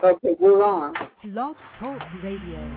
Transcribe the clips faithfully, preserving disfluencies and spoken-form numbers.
Okay, we're on. Blog Talk Radio.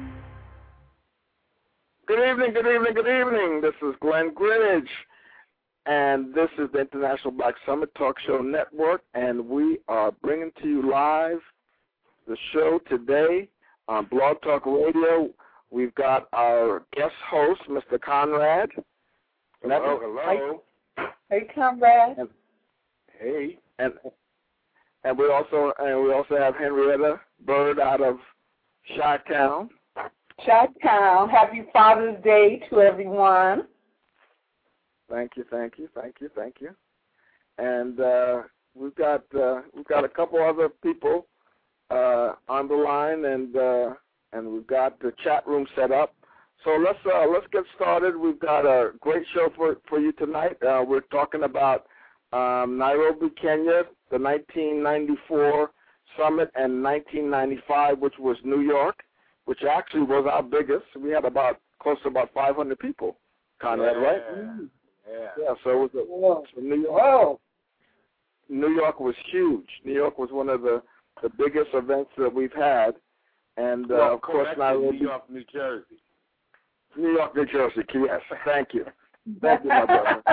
Good evening, good evening, good evening. This is Glenn Greenidge, and this is the International Black Summit Talk Show Network, and we are bringing to you live the show today on Blog Talk Radio. We've got our guest host, Mister Conrad. Hello, hello. Hey, Conrad. And, hey. And and we also and we also have Henrietta Bird out of Chi-Town. Chi-Town. Happy Father's Day to everyone. Thank you, thank you, thank you, thank you. And uh, we've got uh, we've got a couple other people uh, on the line, and uh, and we've got the chat room set up. So let's uh, let's get started. We've got a great show for for you tonight. Uh, we're talking about um, Nairobi, Kenya, the nineteen ninety-four summit, and nineteen ninety-five, which was New York, which actually was our biggest. We had about close to about five hundred people, Conrad, yeah. right? Mm. Yeah. Yeah. So it was a, Whoa. so New York. Whoa. New York was huge. New York was one of the, the biggest events that we've had, and uh, well, of course Nairobi. New York, New Jersey. New York, New Jersey. Yes, thank you. Thank you, my brother.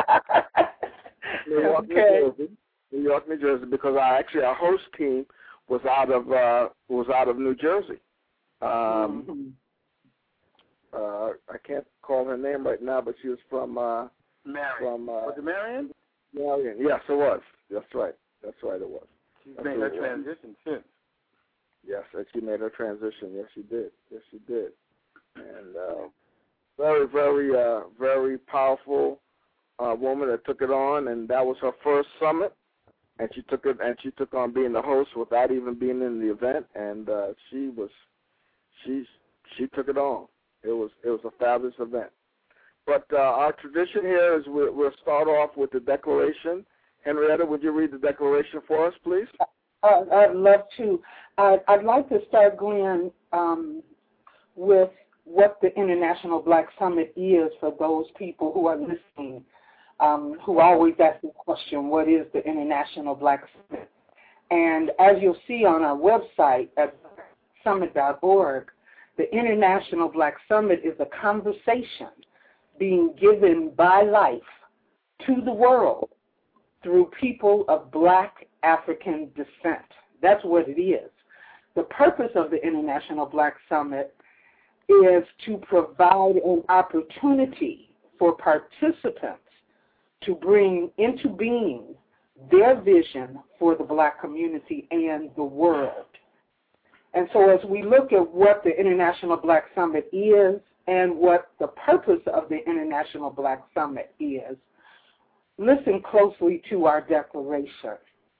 New York, okay. New Jersey. New York, New Jersey, because I actually our host team was out of uh, was out of New Jersey. Um, mm-hmm. uh, I can't call her name right now, but she was from uh, Marion. From uh, was it Marion? Marion. Yes, it was. That's right. That's right. It was. She's That's made her it transition since. Yes, and she made her transition. Yes, she did. Yes, she did. And uh, very, very, uh, very powerful uh, woman that took it on, and that was her first summit. And she took it, and she took on being the host without even being in the event, and uh, she was, she, she took it on. It was, it was a fabulous event. But uh, our tradition here is we'll, we'll start off with the declaration. Henrietta, would you read the declaration for us, please? Uh, I'd love to. I'd, I'd like to start, Glenn, um, with what the International Black Summit is for those people who are listening, um, who always ask the question, what is the International Black Summit? And as you'll see on our website at summit dot org, the International Black Summit is a conversation being given by life to the world through people of black African descent. That's what it is. The purpose of the International Black Summit is to provide an opportunity for participants to bring into being their vision for the black community and the world. And so as we look at what the International Black Summit is and what the purpose of the International Black Summit is, listen closely to our declaration.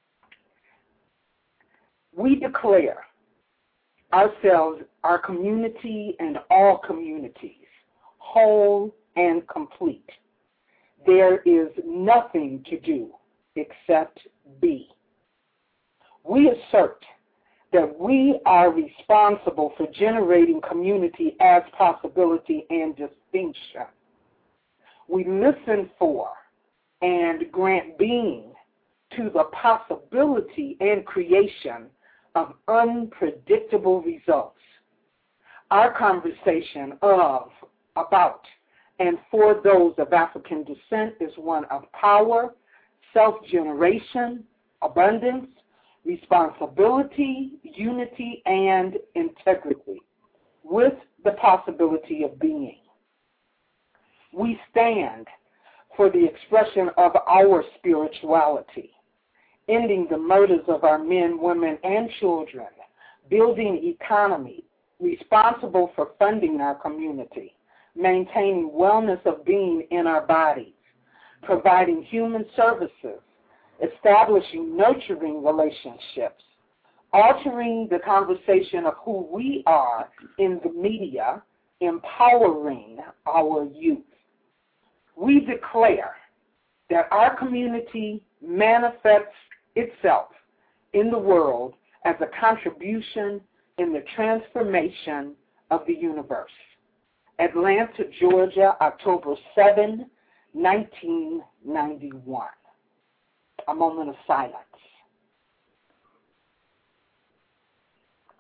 We declare ourselves, our community, and all communities, whole and complete. There is nothing to do except be. We assert that we are responsible for generating community as possibility and distinction. We listen for and grant being to the possibility and creation of unpredictable results. Our conversation of, about, and for those of African descent is one of power, self-generation, abundance, responsibility, unity, and integrity, with the possibility of being. We stand for the expression of our spirituality, ending the murders of our men, women, and children, building economy, responsible for funding our community, maintaining wellness of being in our bodies, providing human services, establishing nurturing relationships, altering the conversation of who we are in the media, empowering our youth. We declare that our community manifests itself in the world as a contribution in the transformation of the universe. Atlanta, Georgia, October seventh, nineteen ninety-one. A moment of silence.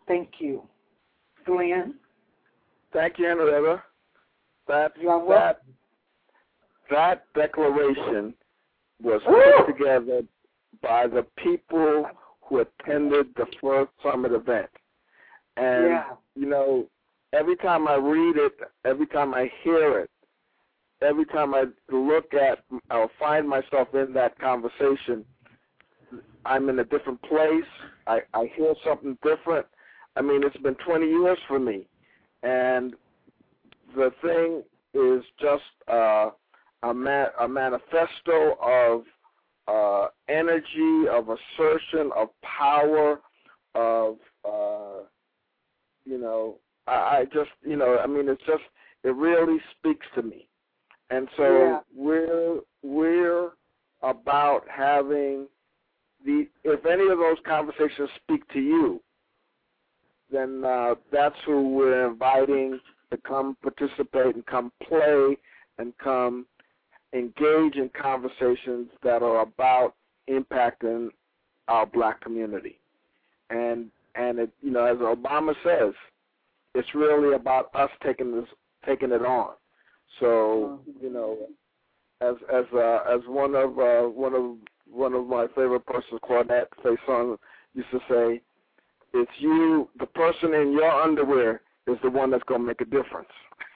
Thank you. Glenn? Thank you, Henrietta. That, that, that declaration was put together by the people who attended the first summit event. And, yeah. you know, every time I read it, every time I hear it, every time I look at or find myself in that conversation, I'm in a different place. I, I hear something different. I mean, it's been twenty years for me. And the thing is just uh, a, ma- a manifesto of uh, energy, of assertion, of power, of, uh, you know, I, I just, you know, I mean, it's just, it really speaks to me. And so yeah. we're, we're about having the, if any of those conversations speak to you, then uh, that's who we're inviting to come participate and come play and come engage in conversations that are about impacting our black community. And, and it, you know, as Obama says, it's really about us taking this, taking it on. So, you know, as as uh, as one of uh, one of one of my favorite persons, Claudette Faison, used to say, "It's you, the person in your underwear, is the one that's going to make a difference."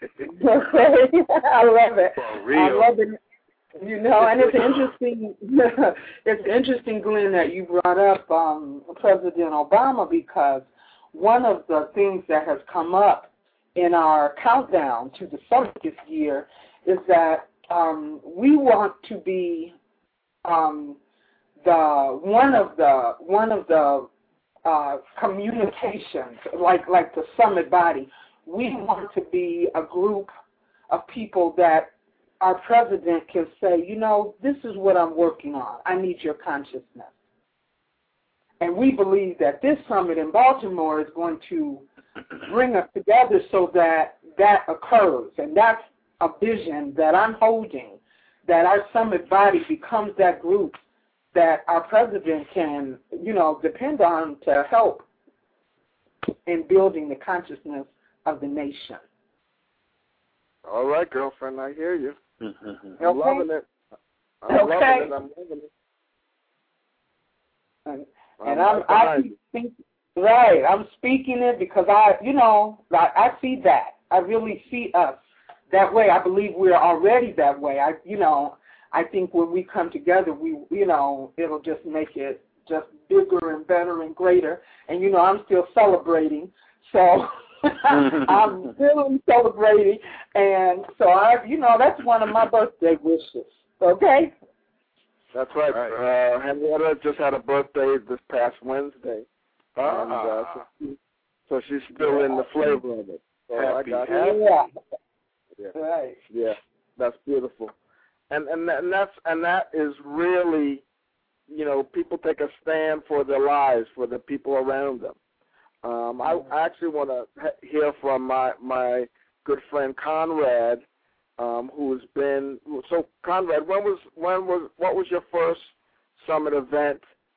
I love it. For real. I love it. You know, and it's interesting. It's interesting, Glenn, that you brought up um, President Obama, because one of the things that has come up in our countdown to the summit this year is that um, we want to be um, the one of the one of the uh, communications, like like the summit body. We want to be a group of people that our president can say, you know, this is what I'm working on. I need your consciousness. And we believe that this summit in Baltimore is going to bring us together so that that occurs. And that's a vision that I'm holding, that our summit body becomes that group that our president can, you know, depend on to help in building the consciousness of the nation. All right, girlfriend, I hear you. I'm okay. loving it. I'm okay. loving it. I'm loving it. And, I'm and I'm, right I keep thinking, right, I'm speaking it because I, you know, I, I see that. I really see us that way. I believe we're already that way. I, you know, I think when we come together, we, you know, it'll just make it just bigger and better and greater. And, you know, I'm still celebrating, so I'm still celebrating. And so, I, you know, that's one of my birthday wishes, okay? That's right. right. Uh, Henrietta just had a birthday this past Wednesday. Ah. And, uh, so, she, so she's still yeah. in the flavor of it. So happy, I got happy. Yeah. yeah. Right. Yeah. That's beautiful. And and and that's and that is really, you know, people take a stand for their lives, for the people around them. Um, I, I actually want to hear from my my good friend Conrad, um, who's been so Conrad. When was when was what was your first summit event?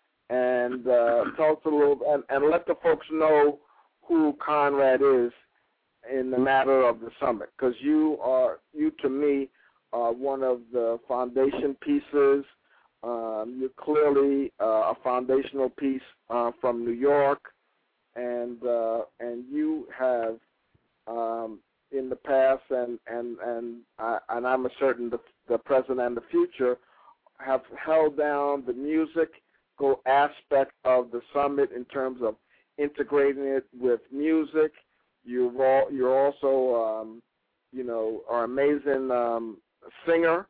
And uh, tell us a little and, and let the folks know who Conrad is in the matter of the summit, because you are you to me are one of the foundation pieces. Um, you're clearly uh, a foundational piece uh, from New York, and uh, and you have um, in the past and and and I, and I'm certain the, the present and the future have held down the musical aspect of the summit in terms of integrating it with music. You've all, you're also um, you know are amazing um, singer.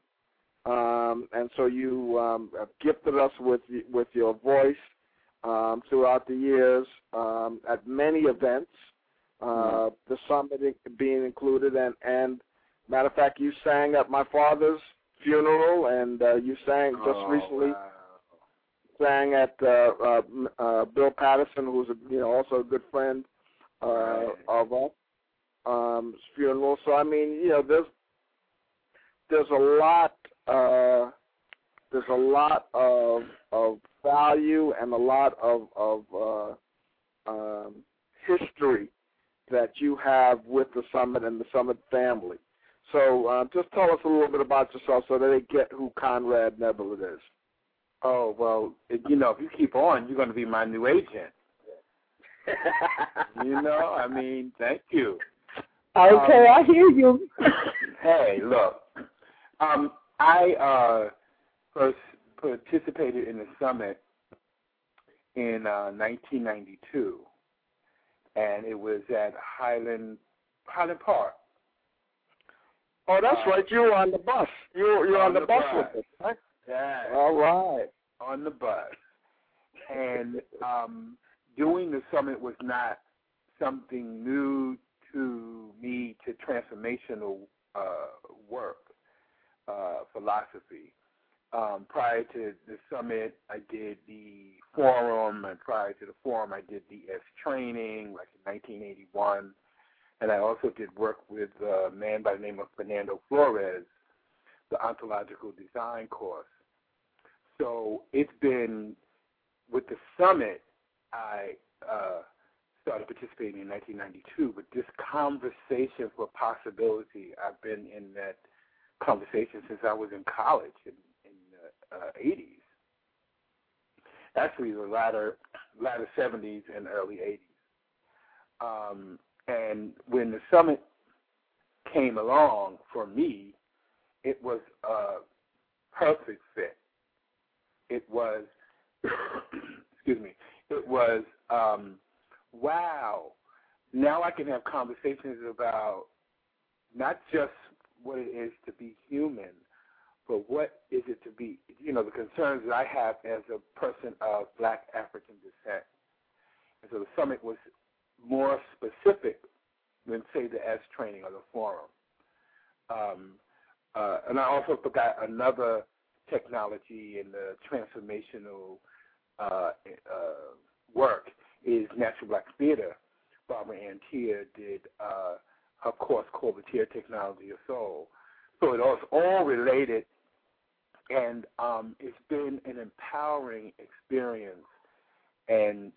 Um, and so you um, have gifted us with with your voice um, throughout the years um, at many events, uh, mm-hmm. the summit being included. And, and matter of fact, you sang at my father's funeral, and uh, you sang just oh, recently. Wow. Sang at uh, uh, uh, Bill Patterson, who's a, you know also a good friend uh, right. of us, um, funeral. So I mean, you know, there's there's a lot. Uh, there's a lot of of value and a lot of of uh, um, history that you have with the Summit and the Summit family. So uh, just tell us a little bit about yourself so that they get who Conrad Nebel is. Oh, well, it, you know, if you keep on, you're going to be my new agent. You know, I mean, thank you. Okay, um, I hear you. Hey, look, um, I uh, first participated in the Summit in uh, nineteen ninety-two, and it was at Highland Highland Park. Oh, that's uh, right. You were on the bus. You were, you were on, on the, the bus, bus with us, right? Yeah. All right. On the bus. And um, doing the Summit was not something new to me, to transformational uh, work, uh, philosophy. Um, prior to the Summit, I did the Forum, and prior to the Forum, I did the S training, like in nineteen eighty-one. And I also did work with a man by the name of Fernando Flores, the ontological design course. So it's been, with the Summit, I uh, started participating in nineteen ninety-two, but this conversation for possibility, I've been in that conversation since I was in college in, in the uh, eighties. Actually, the latter, latter seventies and early eighties. Um, and when the Summit came along, for me, it was a perfect fit. It was, excuse me, it was, um, wow, now I can have conversations about not just what it is to be human, but what is it to be, you know, the concerns that I have as a person of black African descent. And so the Summit was more specific than, say, the S training or the Forum. Um, uh, and I also forgot another technology in the transformational uh, uh, work is Natural Black Theater. Barbara Antia did uh, her course called The Tear Technology of Soul. So it was all related, and um, it's been an empowering experience. And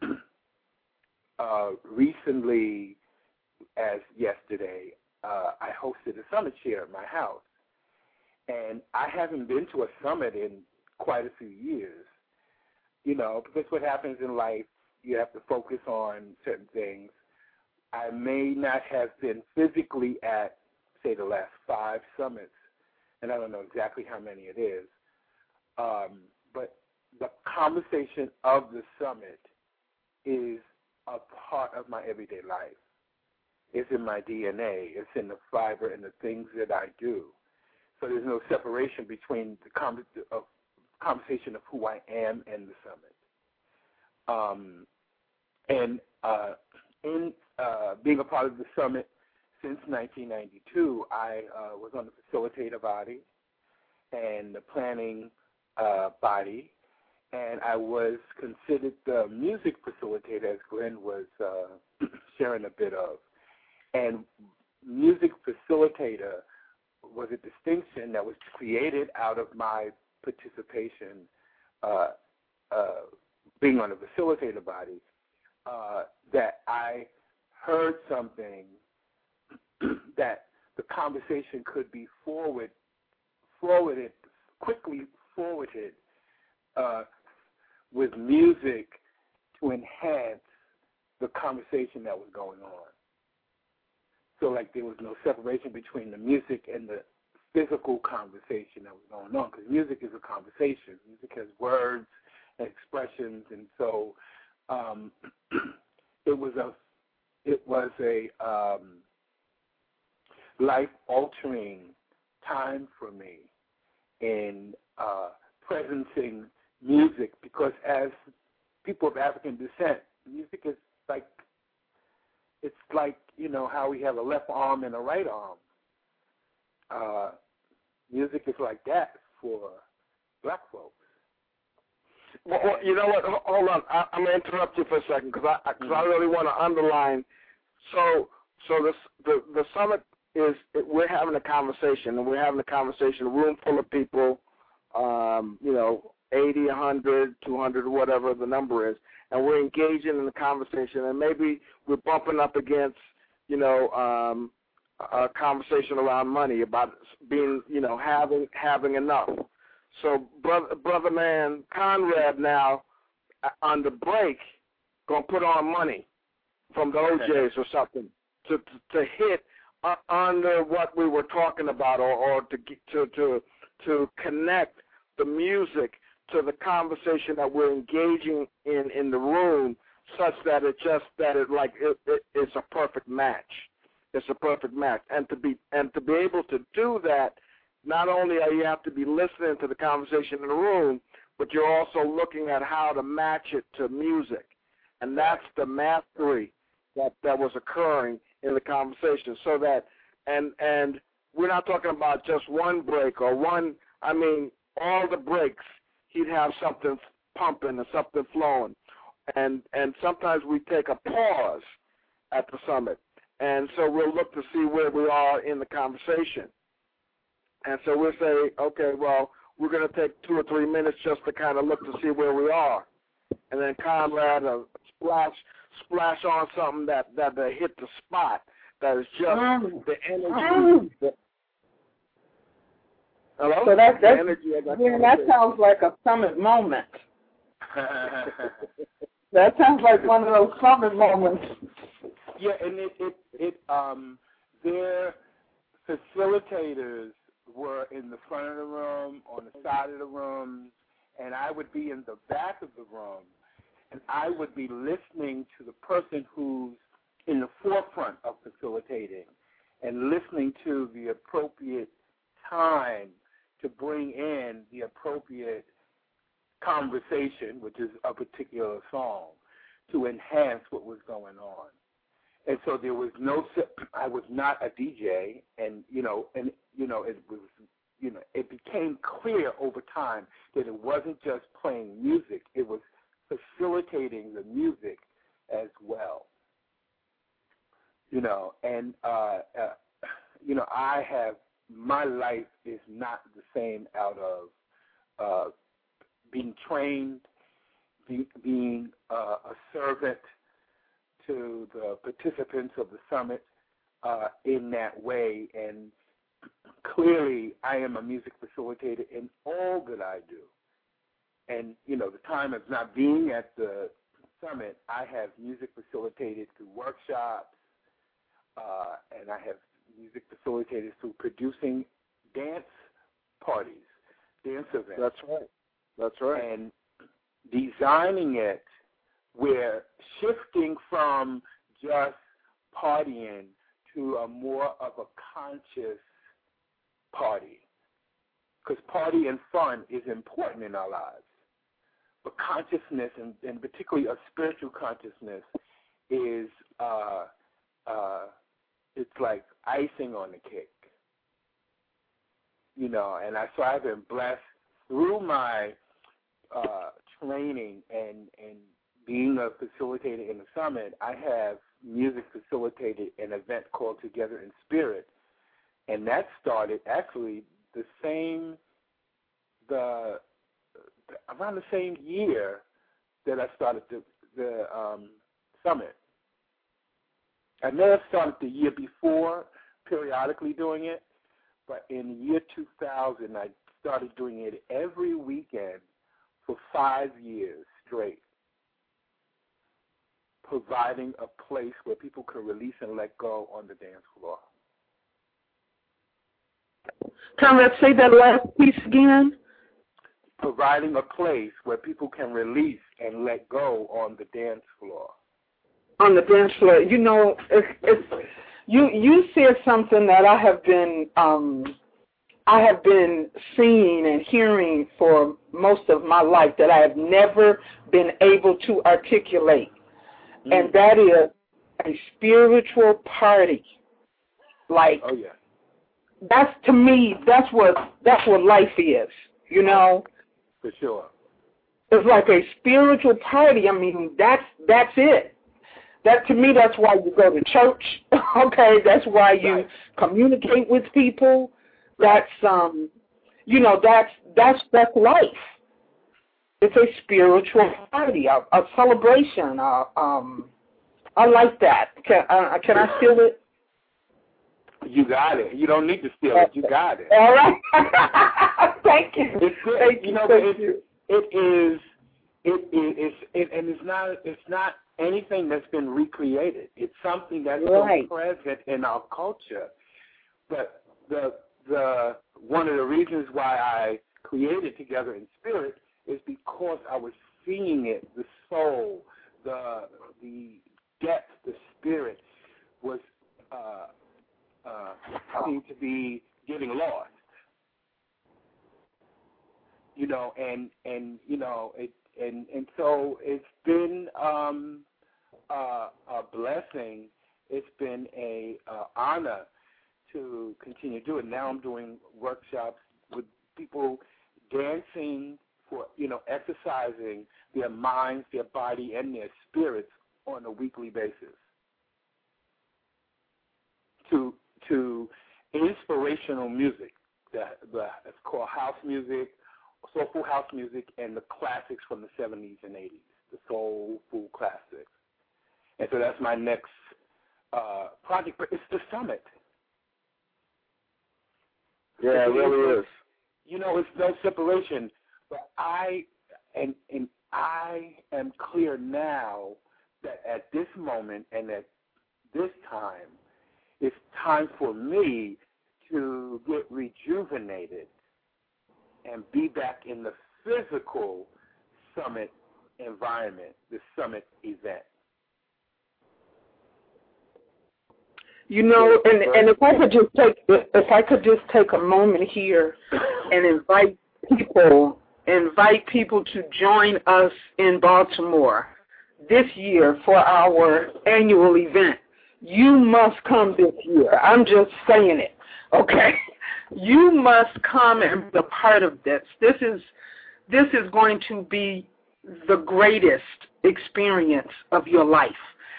uh, recently, as yesterday, uh, I hosted a summit chair at my house. And I haven't been to a summit in quite a few years, you know, because what happens in life, you have to focus on certain things. I may not have been physically at, say, the last five summits, and I don't know exactly how many it is, um, but the conversation of the summit is a part of my everyday life. It's in my D N A. It's in the fiber and the things that I do. So there's no separation between the con- uh, conversation of who I am and the summit. Um, and uh, in uh, being a part of the summit since nineteen ninety-two, I uh, was on the facilitator body and the planning uh, body, and I was considered the music facilitator, as Glenn was uh, sharing a bit of. And music facilitator was a distinction that was created out of my participation, uh, uh, being on a facilitator body, uh, that I heard something that the conversation could be forward, forwarded, quickly forwarded uh, with music to enhance the conversation that was going on. So, like, there was no separation between the music and the physical conversation that was going on, because music is a conversation. Music has words and expressions, and so um, it was a it was a um, life-altering time for me in uh, presencing music, because as people of African descent, music is like, it's like, you know, how we have a left arm and a right arm. Uh, music is like that for black folks. Well, well, you know what? Hold on. I, I'm going to interrupt you for a second because I, cause I really want to underline. So so this, the, the summit is, it, we're having a conversation, and we're having a conversation, a room full of people, um, you know, eighty, one hundred, two hundred, whatever the number is, and we're engaging in the conversation, and maybe we're bumping up against, you know, um, a conversation around money, about being, you know, having having enough. So, brother, brother man, Conrad now, on the break, going to put on money from the O Js or something to to, to hit uh, under what we were talking about, or, or to, to to to connect the music to the conversation that we're engaging in in the room, such that it just that it like it, it, it's a perfect match. It's a perfect match, and to be and to be able to do that, not only are you have to be listening to the conversation in the room, but you're also looking at how to match it to music, and that's the mastery that that was occurring in the conversation. So that and and we're not talking about just one break or one. I mean, all the breaks, he'd have something pumping and something flowing, and and sometimes we take a pause at the summit. And so we'll look to see where we are in the conversation. And so we'll say, okay, well, we're going to take two or three minutes just to kind of look to see where we are. And then Conrad will splash, splash on something that, that, that hit the spot, that is just mm. the energy. Mm. The, hello? So that, that's, energy of that, yeah, that sounds like a summit moment. That sounds like one of those summit moments. Yeah, and it, it, it um, their facilitators were in the front of the room, on the side of the room, and I would be in the back of the room, and I would be listening to the person who's in the forefront of facilitating and listening to the appropriate time to bring in the appropriate conversation, which is a particular song, to enhance what was going on. And so there was no, I was not a D J, and, you know, and, you know, it was, you know, it became clear over time that it wasn't just playing music, it was facilitating the music as well. You know, and, uh, uh, you know, I have, my life is not the same out of uh, being trained, be, being uh, a servant to the participants of the summit uh, in that way. And clearly I am a music facilitator in all that I do. And, you know, the time of not being at the summit, I have music facilitated through workshops, uh, and I have music facilitated through producing dance parties, dance events. That's right. That's right. And designing it, we're shifting from just partying to a more of a conscious party. Because party and fun is important in our lives. But consciousness, and, and particularly a spiritual consciousness, is uh, uh, it's like icing on the cake. You know, and I, so I've been blessed through my uh, training and, and being a facilitator in the summit. I have music facilitated an event called Together in Spirit, and that started actually the same, the around the same year that I started the, the um, summit. I may have started the year before, periodically doing it, but in the year two thousand, I started doing it every weekend for five years straight, providing a place where people can release and let go on the dance floor. Conrad, say that last piece again. Providing a place where people can release and let go on the dance floor. On the dance floor. You know, it's, it's, you you said something that I have been um, I have been seeing and hearing for most of my life that I have never been able to articulate, mm. and that is a spiritual party. Like, oh yeah, that's to me. That's what that's what life is. You know. For sure. It's like a spiritual party. I mean, that's that's it. That to me, that's why you go to church. Okay, that's why you right. communicate with people. That's um, you know, that's that's that's life. it's a spiritual party, a, a celebration. Uh, um, I like that. Can, uh, can I steal it? You got it. You don't need to steal it. You got it. All right. Thank you. It's good. Thank you know, Thank it, you. it is. It is. It, and it's not. It's not anything that's been recreated. It's something that's right. so present in our culture. But the the one of the reasons why I created Together in Spirit is because I was seeing it, the soul, the the depth, the spirit was uh, uh, seemed to be getting lost. You know, and and you know, it and and so it's been um, uh, a blessing. It's been a uh, honor to continue to do it. Now I'm doing workshops with people dancing for, you know, exercising their minds, their body, and their spirits on a weekly basis to to inspirational music that, that it's called house music, soulful house music, and the classics from the seventies and eighties, the soulful classics. And so that's my next uh, project, but it's the summit. Yeah, it really is. You know, it's no separation, but I and and I am clear now that at this moment and at this time, it's time for me to get rejuvenated and be back in the physical summit environment, the summit event. You know, and, and if I could just take if I could just take a moment here and invite people invite people to join us in Baltimore this year for our annual event. You must come this year. I'm just saying it, okay? You must come and be a part of this. This is this is going to be the greatest experience of your life.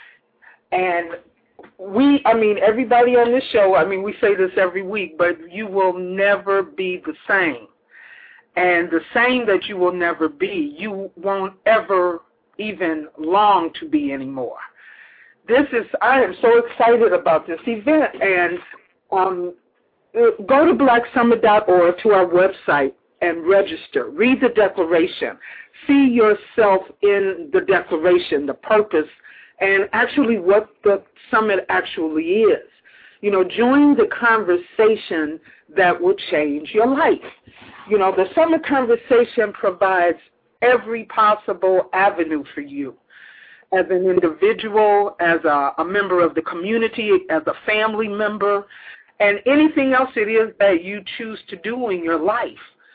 And we, I mean, everybody on this show, I mean, we say this every week, but you will never be the same. And the same that you will never be, you won't ever even long to be anymore. This is, I am so excited about this event. And um, go to black summit dot org to our website and register. Read the declaration. See yourself in the declaration, the purpose, and actually what the summit actually is. You know, join the conversation that will change your life. You know, the summit conversation provides every possible avenue for you as an individual, as a, a member of the community, as a family member, and anything else it is that you choose to do in your life.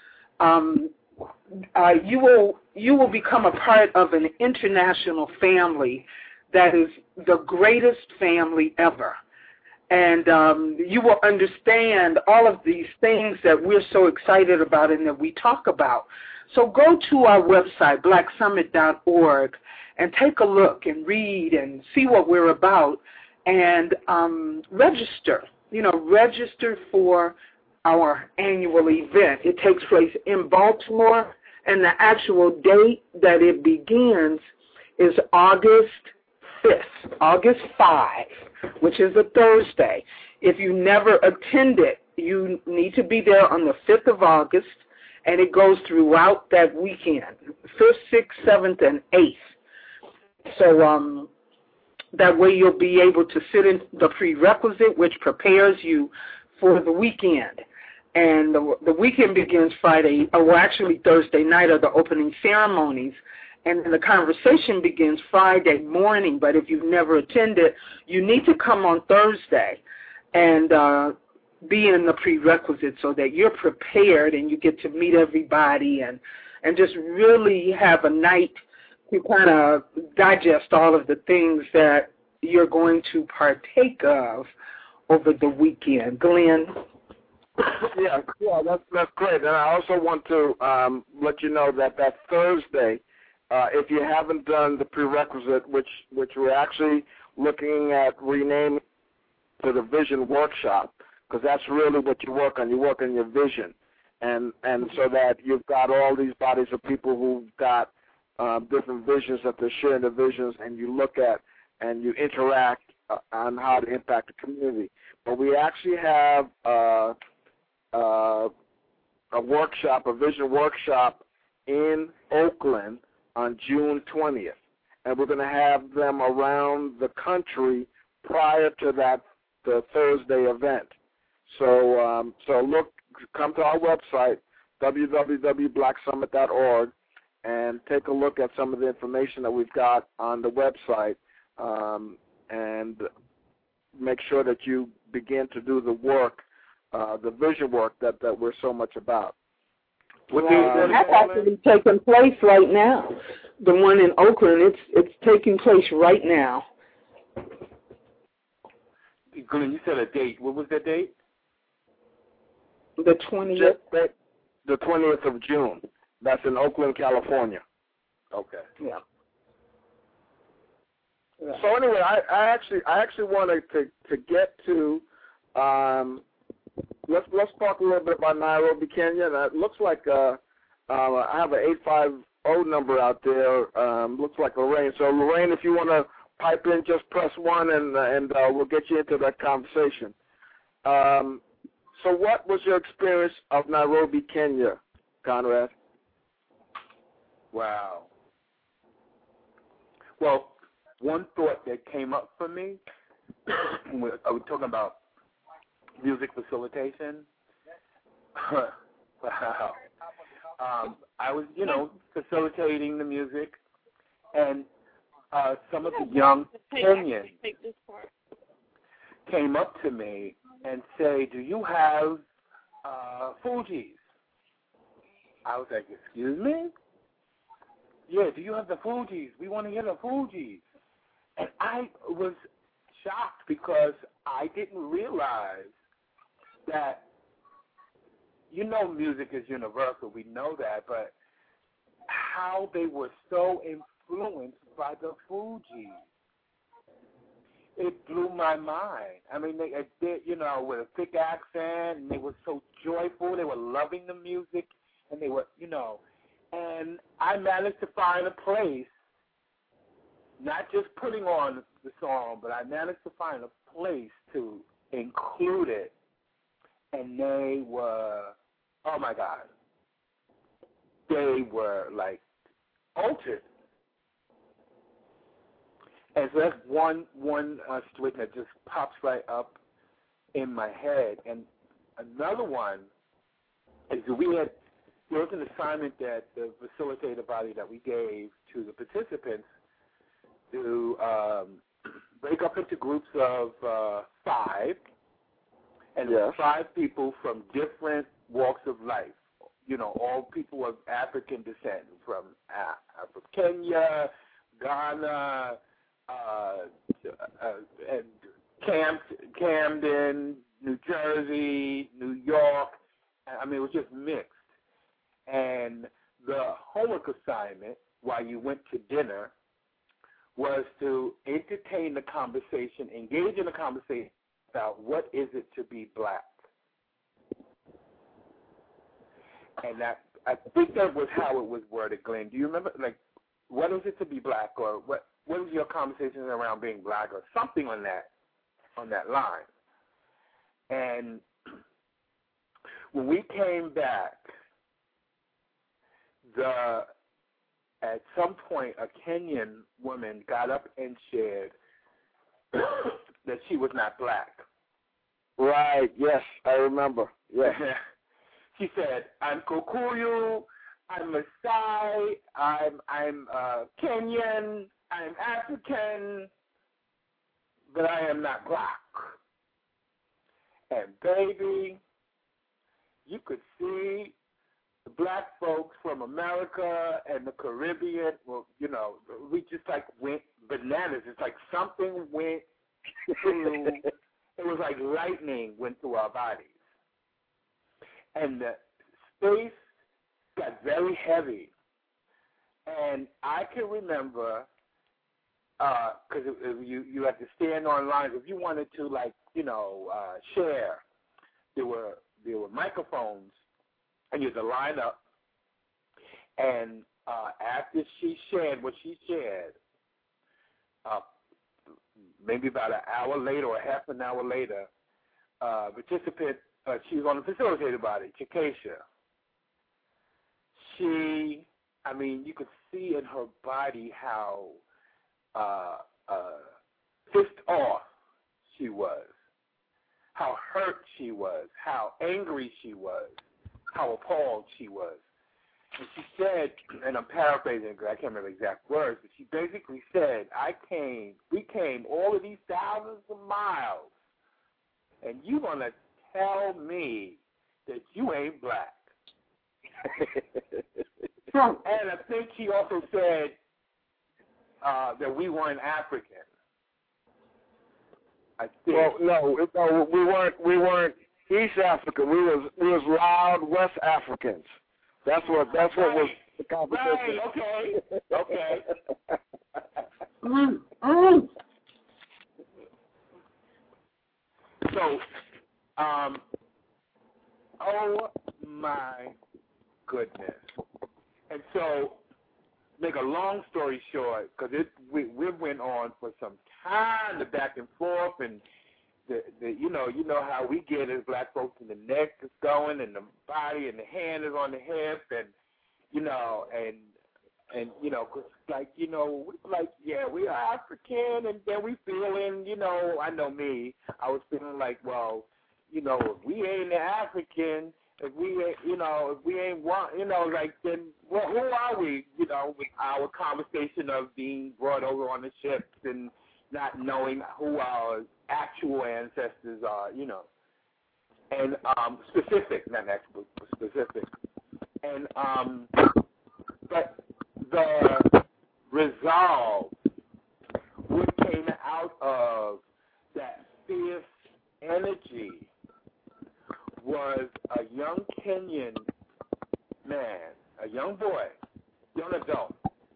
Um, uh, you will you will become a part of an international family that is the greatest family ever. And um, you will understand all of these things that we're so excited about and that we talk about. So go to our website, black summit dot org, and take a look and read and see what we're about and um, register. You know, register for our annual event. It takes place in Baltimore, and the actual date that it begins is August fifth, August fifth, which is a Thursday. If you never attended, you need to be there on the fifth of August, and it goes throughout that weekend, fifth, sixth, seventh, and eighth. So um, that way you'll be able to sit in the prerequisite, which prepares you for the weekend. And the, the weekend begins Friday, or well, actually Thursday night are the opening ceremonies. And the conversation begins Friday morning, but if you've never attended, you need to come on Thursday and uh, be in the prerequisite so that you're prepared and you get to meet everybody and, and just really have a night to kind of digest all of the things that you're going to partake of over the weekend. Glenn? Yeah, yeah, that's, that's great. And I also want to um, let you know that that Thursday, Uh, if you haven't done the prerequisite, which which we're actually looking at renaming to the Vision Workshop, because that's really what you work on. You work on your vision. and and so that you've got all these bodies of people who've got uh, different visions that they're sharing the visions, and you look at and you interact uh, on how to impact the community. But we actually have uh, uh, a workshop, a vision workshop in Oakland on June twentieth, and we're going to have them around the country prior to that the Thursday event. So, um, so look, come to our website, w w w dot black summit dot org, and take a look at some of the information that we've got on the website, um, and make sure that you begin to do the work, uh, the vision work that, that we're so much about. Well, that's actually taking place right now. The one in Oakland, it's it's taking place right now. Glenn, you said a date. What was that date? The twentieth. The twentieth of June. That's in Oakland, California. Okay. Yeah. yeah. So anyway, I, I actually I actually wanted to to get to um, let's let's talk a little bit about Nairobi, Kenya. It looks like uh, uh, I have an eight five zero number out there. Um, looks like Lorraine. So Lorraine, if you want to pipe in, just press one, and uh, and uh, we'll get you into that conversation. Um, so what was your experience of Nairobi, Kenya, Conrad? Wow. Well, one thought that came up for me when we were talking about music facilitation. Wow. Um, I was, you know, facilitating the music, and uh, some of the young Kenyans came up to me and say, "Do you have uh, Fugees?" I was like, "Excuse me? Yeah, do you have the Fugees? We want to hear the Fugees." And I was shocked because I didn't realize that, you know, music is universal. We know that, but how they were so influenced by the Fugees. It blew my mind. I mean, they, they, you know, with a thick accent, and they were so joyful. They were loving the music, and they were, you know, and I managed to find a place, not just putting on the song, but I managed to find a place to include it, and they were, oh my God, they were like altered. And so that's one one uh, situation that just pops right up in my head. And another one is that we had, there was an assignment that the facilitator body that we gave to the participants to um, break up into groups of uh, five, and yes. five people from different walks of life. You know, all people of African descent, from uh, from Kenya, Ghana, uh, uh, and Camp, Camden, New Jersey, New York. I mean, it was just mixed. And the homework assignment, while you went to dinner, was to entertain the conversation, engage in a conversation about what is it to be black. And that, I think that was how it was worded, Glenn. Do you remember, like, what is it to be black, or what? What was your conversation around being black, or something on that, on that line? And when we came back, the at some point a Kenyan woman got up and shared that she was not black. Right. Yes, I remember. Yeah. She said, "I'm Kikuyu, I'm Maasai, I'm I'm uh, Kenyan, I'm African, but I am not black." And baby, you could see the black folks from America and the Caribbean. Well, you know, we just like went bananas. It's like something went through. It was like lightning went through our bodies. And the space got very heavy. And I can remember, because uh, you you had to stand on lines. If you wanted to, like, you know, uh, share, there were there were microphones and you had to line up. And uh, after she shared what she shared, uh, maybe about an hour later or half an hour later, uh, participant, uh, she was on the facilitator body, Chikesha. She, I mean, you could see in her body how uh, uh, pissed off she was, how hurt she was, how angry she was, how appalled she was. And she said, and I'm paraphrasing because I can't remember the exact words, but she basically said, I came, we came all of these thousands of miles, and you want to tell me that you ain't black. And I think she also said uh, that we weren't African. I think. Well, no, no, we weren't. We weren't East African. We was we was loud West Africans. That's what. That's what right. was the competition. Right. Okay. Okay. Mm, mm. So, um, oh my goodness. And so, make a long story short, because it we, we went on for some time, the back and forth, and the, the you know you know how we get as black folks, and the neck is going, and the body, and the hand is on the hip, and you know, and and you know, cause like you know, we like yeah, we are African, and then we feeling, you know, I know me, I was feeling like, well, you know, if we ain't African. If we ain't, you know, if we ain't one, you know, like, then, well, who are we? You know, with our conversation of being brought over on the ships and not knowing who our actual ancestors are, you know, and um, specific, not actual, specific. And, um, but the resolve, what came out of that fierce energy was a young Kenyan man, a young boy, young adult.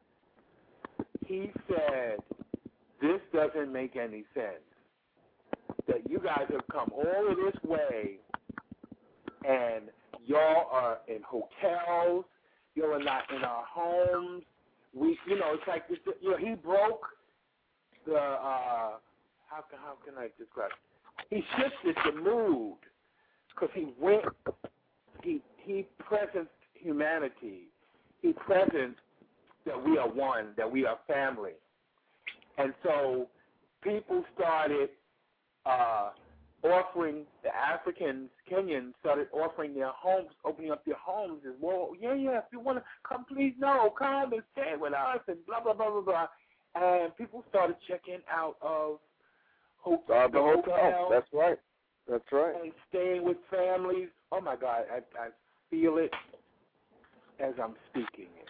He said, this doesn't make any sense, that you guys have come all of this way and y'all are in hotels, y'all are not in our homes. We, you know, it's like, it's, you know, he broke the, uh, how can, how can I describe it? He shifted the mood. Because he went, he he presenced humanity. He presenced that we are one, that we are family. And so people started uh, offering, the Africans, Kenyans started offering their homes, opening up their homes as well. Yeah, yeah, if you want to come, please, no, come and stay with us and blah, blah, blah, blah, blah. And people started checking out of hotels. Uh, the hotel, that's right. That's right. And staying with families. Oh, my God, I, I feel it as I'm speaking it.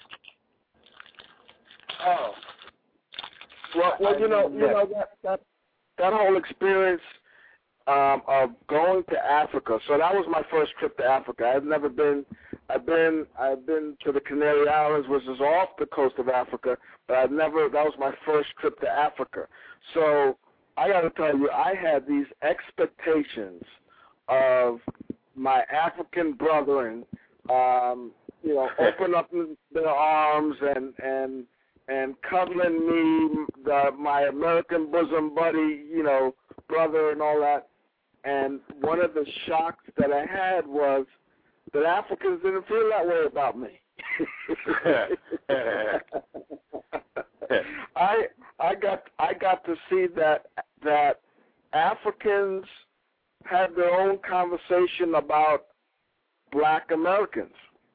Oh. Well, well you know, you know that, that, that whole experience um, of going to Africa, so that was my first trip to Africa. I've never been, I've been, I've been to the Canary Islands, which is off the coast of Africa, but I've never, that was my first trip to Africa. So I got to tell you, I had these expectations of my African brethren, um, you know, open up their arms and and and cuddling me, the, my American bosom buddy, you know, brother and all that. And one of the shocks that I had was that Africans didn't feel that way about me. I I got I got to see that that Africans had their own conversation about Black Americans,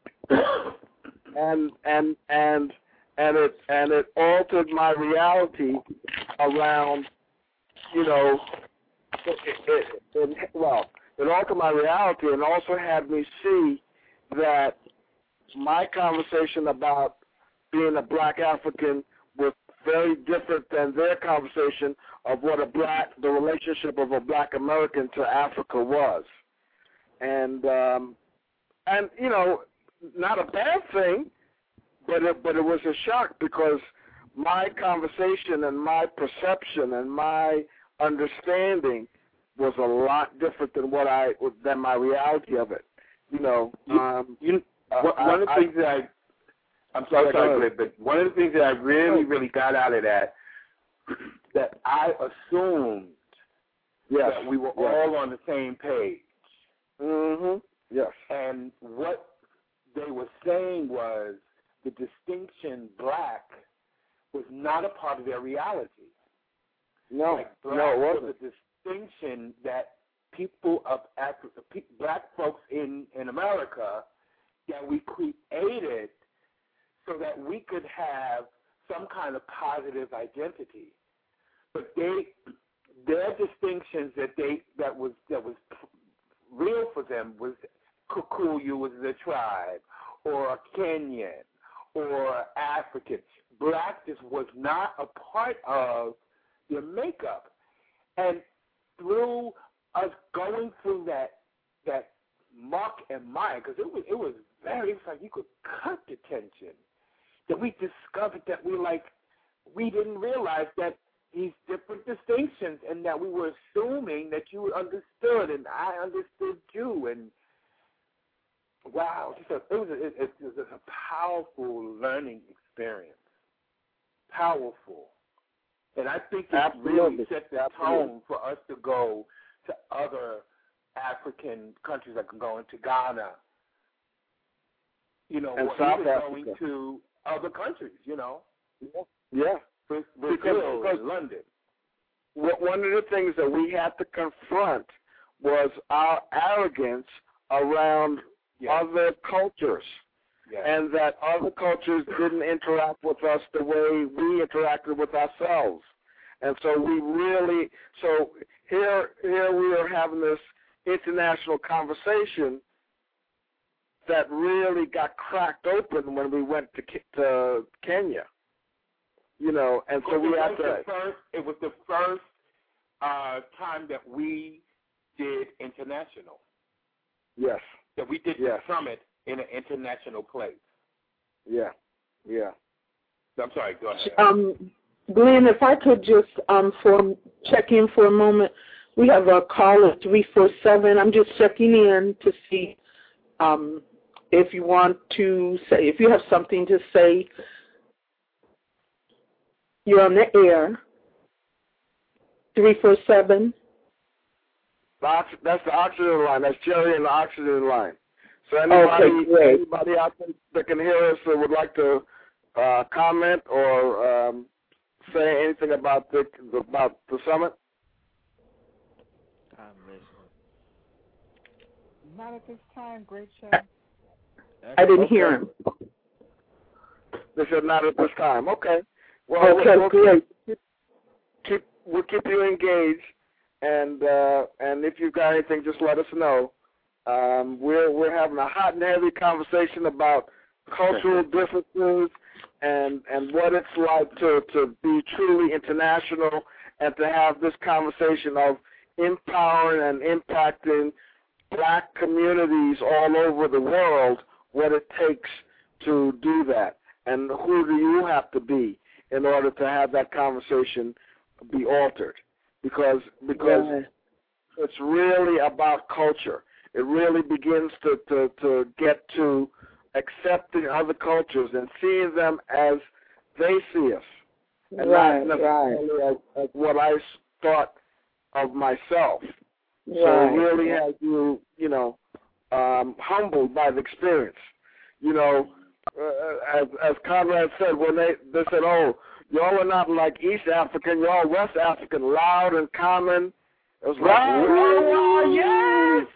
and and and and it and it altered my reality around, you know, it, it, it, well, it altered my reality and also had me see that my conversation about being a Black African was very different than their conversation of what a black, the relationship of a Black American to Africa was, and um, and you know, not a bad thing, but it, but it was a shock because my conversation and my perception and my understanding was a lot different than what I than my reality of it. You know, you, um, you, uh, one, one of the I, things that I, I'm sorry, Yeah, go sorry, ahead. Glenn, but one of the things that I really, really got out of that, that I assumed yes, that we were yes. all on the same page. Mm-hmm. Yes. And what they were saying was the distinction black was not a part of their reality. No, Like black no, it was wasn't. a distinction that people of Africa, black folks in, in America, that we created so that we could have some kind of positive identity. But they, their distinctions that they that was that was real for them was Kikuyu was the tribe, or Kenyan, or African. Black just was not a part of their makeup. And through us going through that that muck and mire, because it was it was very, it's like you could cut the tension, that we discovered that we like we didn't realize that these different distinctions, and that we were assuming that you understood and I understood you, and wow, just a, it was a, it, it was a powerful learning experience, powerful, and I think it Absolutely. really set the Absolutely. tone for us to go to other African countries, like going to Ghana, you know, And or South even Africa. going to other countries, you know, Yeah. Brazil, Because- because- London. Wh- One of the things that we had to confront was our arrogance around Yes. other cultures, Yes. and that other cultures didn't interact with us the way we interacted with ourselves. And so we really, so here, here we are having this international conversation that really got cracked open when we went to, Ke- to Kenya. You know, and so we it had was to. the first, it was the first uh, time that we did international, Yes. that we did Yes. the summit in an international place. Yeah. Yeah. I'm sorry, go ahead. Um, Glenn, if I could just um, for check in for a moment. We have a call at three four seven. I'm just checking in to see um, if you want to say, if you have something to say. You're on the air. three four seven. That's the oxygen line. That's Jerry in the oxygen line. So anybody, Okay, great. anybody out there that can hear us that would like to uh, comment or um, say anything about the about the summit? I'm listening. Not at this time. Great show. I didn't Okay. hear him. They said not at this time. Okay. Well, Okay, we'll, we'll great. keep, keep we'll keep you engaged, and uh, and if you've got anything, just let us know. Um, we're we're having a hot and heavy conversation about cultural differences and and what it's like to, to be truly international and to have this conversation of empowering and impacting black communities all over the world, what it takes to do that, and who do you have to be in order to have that conversation be altered, because because Right. it's really about culture. It really begins to, to, to get to accepting other cultures and seeing them as they see us, and Right, not right, necessarily as, as what I thought of myself. So it right. really has you, you know, um, humbled by the experience. You know, uh, as, as Conrad said, when they, they said, oh, y'all are not like East African, y'all West African, loud and common. It was like, Wow, woo, yes.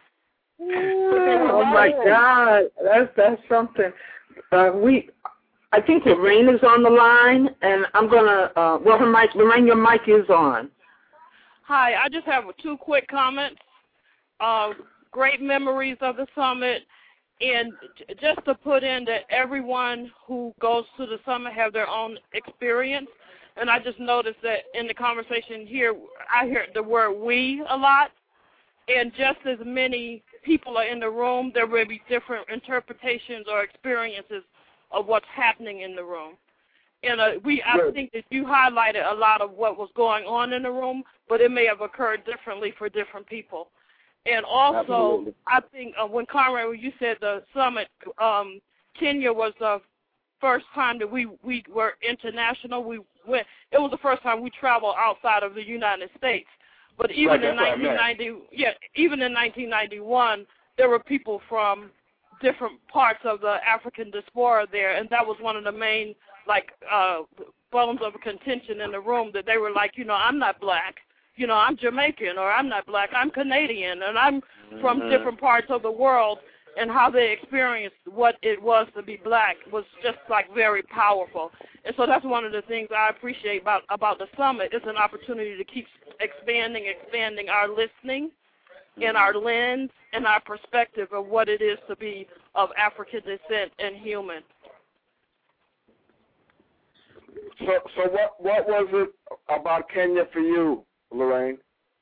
Oh my God, that's that's something. Uh, we, I think Lorraine is on the line, and I'm gonna. Uh, well, her mic, Lorraine, your mic is on. Hi, I just have two quick comments. Uh, great memories of the summit, and j- just to put in that everyone who goes to the summit have their own experience. And I just noticed that in the conversation here, I hear the word "we" a lot, and just as many people are in the room, there will be different interpretations or experiences of what's happening in the room. And uh, we, I Good. think that you highlighted a lot of what was going on in the room, but it may have occurred differently for different people. And also, Absolutely. I think uh, when Conrad, when you said the summit, um, Kenya was the first time that we, we were international. We went. It was the first time we traveled outside of the United States. But even right, in nineteen ninety, yeah, even in nineteen ninety-one, there were people from different parts of the African diaspora there, and that was one of the main like uh, bones of contention in the room. That they were like, you know, I'm not black. You know, I'm Jamaican, or I'm not black, I'm Canadian, and I'm from Mm-hmm. different parts of the world, and how they experienced what it was to be black was just, like, very powerful. And so that's one of the things I appreciate about, about the summit. It's an opportunity to keep expanding, expanding our listening and our lens and our perspective of what it is to be of African descent and human. So, so what, what was it about Kenya for you, Lorraine?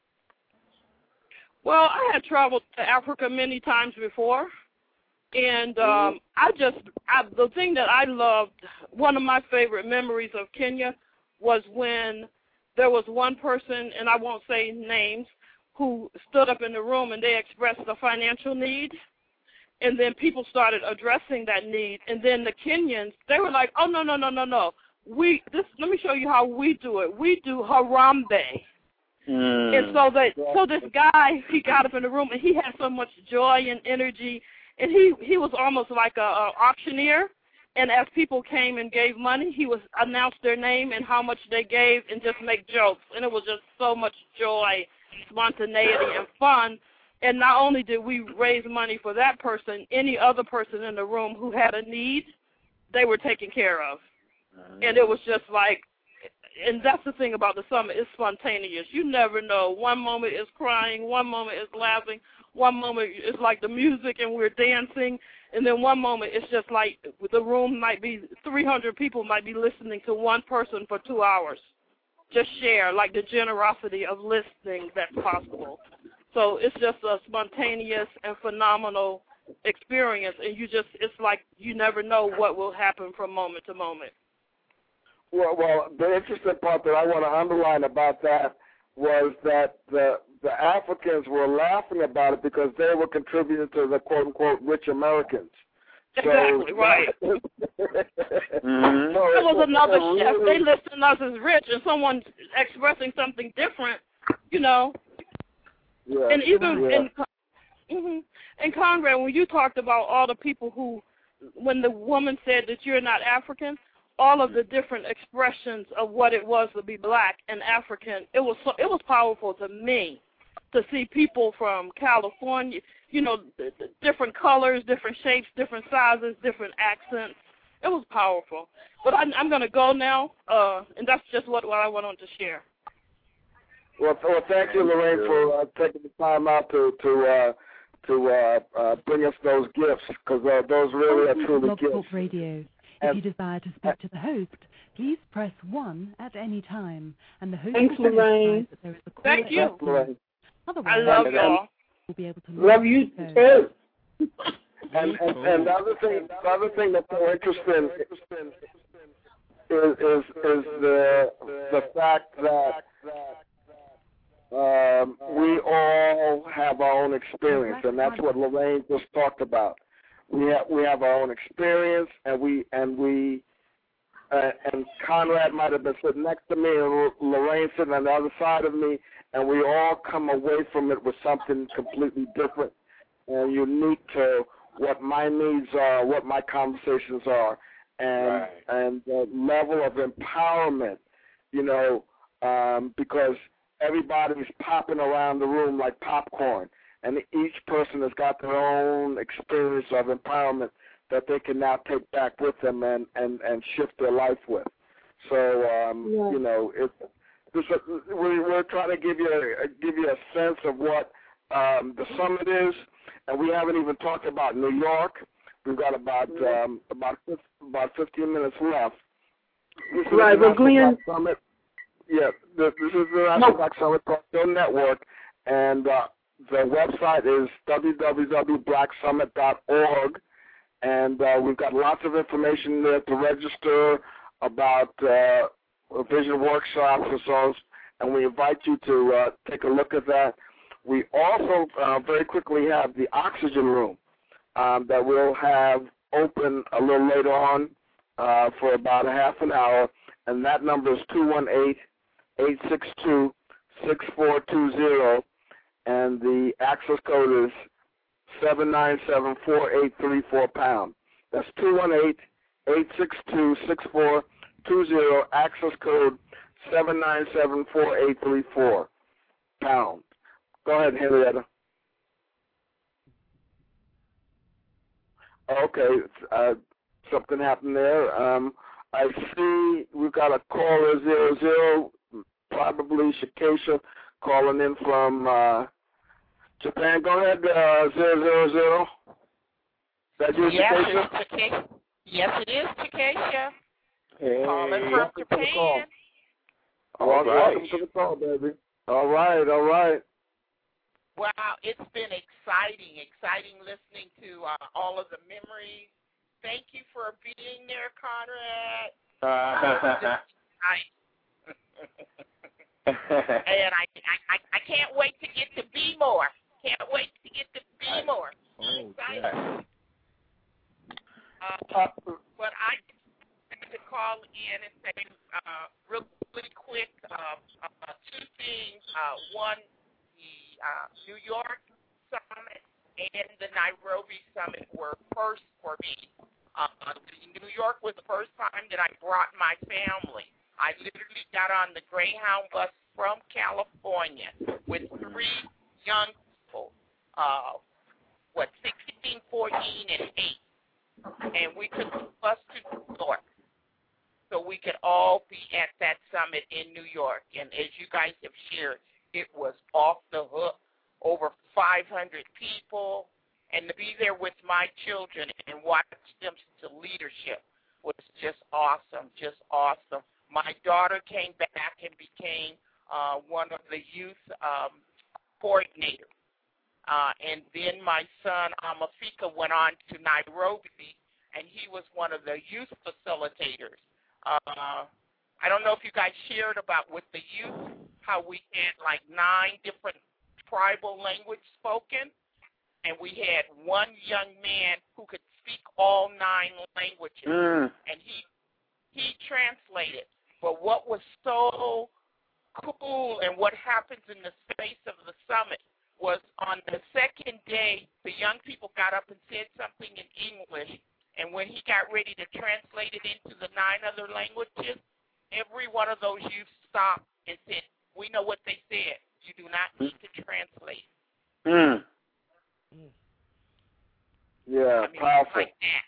Well, I had traveled to Africa many times before, and um, I just, I, the thing that I loved, one of my favorite memories of Kenya was when there was one person, and I won't say names, who stood up in the room and they expressed a financial need, and then people started addressing that need, and then the Kenyans, they were like, oh, no, no, no, no, no. We, this, let me show you how we do it. We do Harambe. Mm. And so that, so this guy, he got up in the room, and he had so much joy and energy, and he, he was almost like a, a auctioneer. And as people came and gave money, he was announced their name and how much they gave and just make jokes. And it was just so much joy, spontaneity, and fun. And not only did we raise money for that person, any other person in the room who had a need, they were taken care of. And it was just like, and that's the thing about the summit, it's spontaneous. You never know. One moment is crying, one moment is laughing, one moment is like the music and we're dancing, and then one moment it's just like the room might be, three hundred people might be listening to one person for two hours. Just share, like the generosity of listening that's possible. So it's just a spontaneous and phenomenal experience, and you just, it's like you never know what will happen from moment to moment. Well, well, the interesting part that I want to underline about that was that the the Africans were laughing about it because they were contributing to the quote unquote rich Americans. Exactly, so, right. mm-hmm. so There was another so chef. really, They listed us as rich, and someone expressing something different, you know. yeah, And even yeah. in mm-hmm. and Conrad, when you talked about all the people who, when the woman said that you're not African, all of the different expressions of what it was to be black and African, it was so, it was powerful to me to see people from California, you know, different colors, different shapes, different sizes, different accents. It was powerful. But I, I'm going to go now, uh, and that's just what, what I wanted to share. Well, well, thank you, Lorraine, for uh, taking the time out to to uh, to uh, uh, bring us those gifts, because uh, those really are truly Blog gifts. Talk Radio. If you desire to speak to the host, please press one at any time, and the host Thanks, will Lorraine. that there is a call. Thank you. Yes, Lorraine. Otherwise, I love and, y'all. we'll be able to Love you the too. And, and, and the other thing, the other thing that's so interesting is is, is the the fact that um, we all have our own experience, and that's what Lorraine just talked about. We have we have our own experience, and we and we uh, and Conrad might have been sitting next to me, and Lorraine sitting on the other side of me, and we all come away from it with something completely different and unique to what my needs are, what my conversations are, and right. and the level of empowerment, you know, um, because everybody's popping around the room like popcorn, and each person has got their own experience of empowerment that they can now take back with them and, and, and shift their life with. So, um, Yeah. you know, it, this, uh, we, we're trying to give you a, give you a sense of what um, the summit is, and we haven't even talked about New York. We've got about um, about about fifteen minutes left. This is Right, the well, Glenn. Black Summit. Yeah, this, this is the National Black Summit Talk Network, and uh, the website is w w w dot black summit dot org, and uh, we've got lots of information there to register about uh, vision workshops and so on, and we invite you to uh, take a look at that. We also uh, very quickly have the oxygen room um, that we'll have open a little later on uh, for about a half an hour, and that number is two one eight, eight six two, six four two zero, and the access code is seven nine seven, four eight three four pound. That's two one eight, eight six two, six four two zero, access code seven nine seven, four eight three four pound. Go ahead, Henrietta. Okay, uh, something happened there. Um, I see we've got a caller zero zero, probably Shakesha, calling in from uh, Japan. Go ahead, uh, zero zero zero. Is that you, yes, Shakesha? It's yes, it is, Shakesha. Hey, calling from welcome Japan. To the call. All welcome, right. welcome to the call, baby. All right, all right. Wow, it's been exciting, exciting listening to uh, all of the memories. Thank you for being there, Conrad. Uh, I, and I, I, I can't wait to get to be more. Can't wait to get to be more. I'm excited. yeah. Uh, but I want to call in and say uh, real, really quick uh, uh, two things. Uh, one, the uh, New York Summit and the Nairobi Summit were first for me. Uh, New York was the first time that I brought my family. I literally got on the Greyhound bus from California with three young people, uh, what, sixteen, fourteen, and eight. And we took the bus to New York so we could all be at that summit in New York. And as you guys have shared, it was off the hook, over five hundred people, and to be there with my children and watch them to leadership was just awesome, just awesome. My daughter came back and became uh, one of the youth um, coordinators. Uh, and then my son, Amafika, went on to Nairobi, and he was one of the youth facilitators. Uh, I don't know if you guys shared about with the youth how we had like nine different tribal language spoken, and we had one young man who could speak all nine languages, Mm. and he he translated. But what was so cool and what happens in the space of the summit was on the second day, the young people got up and said something in English, and when he got ready to translate it into the nine other languages, every one of those youth stopped and said, "We know what they said. You do not need to translate." Mm. Yeah, I mean, powerful. like that.